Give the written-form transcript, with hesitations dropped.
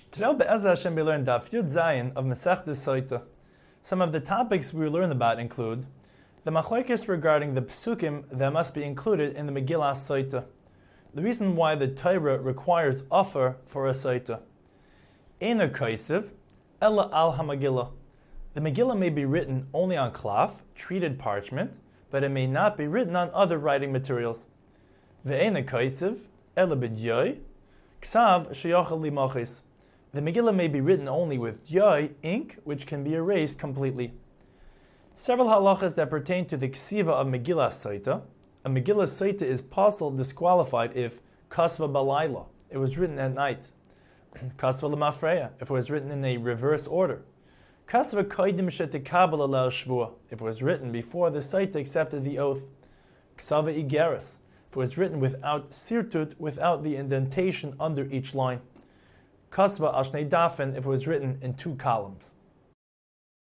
Today, Be'ezah Hashem, we learn Daf Yud Zayin of Masechtas Soita. Some of the topics we learn about include the machlokes regarding the psukim that must be included in the Megillah Soita, the reason why the Torah requires offer for a Soita. Eina Kaisiv, Ella al HaMegillah. The Megillah may be written only on cloth, treated parchment, but it may not be written on other writing materials. Ve'eina Kaisiv, Ella b'dyoi, Ksav sheyochel limachis. The Megillah may be written only with yai, ink, which can be erased completely. Several halachas that pertain to the ksiva of Megillah Saita. A Megillah Saita is possible disqualified if kasva balayla, it was written at night. Kasva lemafreya, if it was written in a reverse order. Kasva koidim shetikabel alel shvua, if it was written before the Saita accepted the oath. Ksava igeres, if it was written without sirtut, without the indentation under each line. Kasva al shnei dafen, if it was written in 2 columns.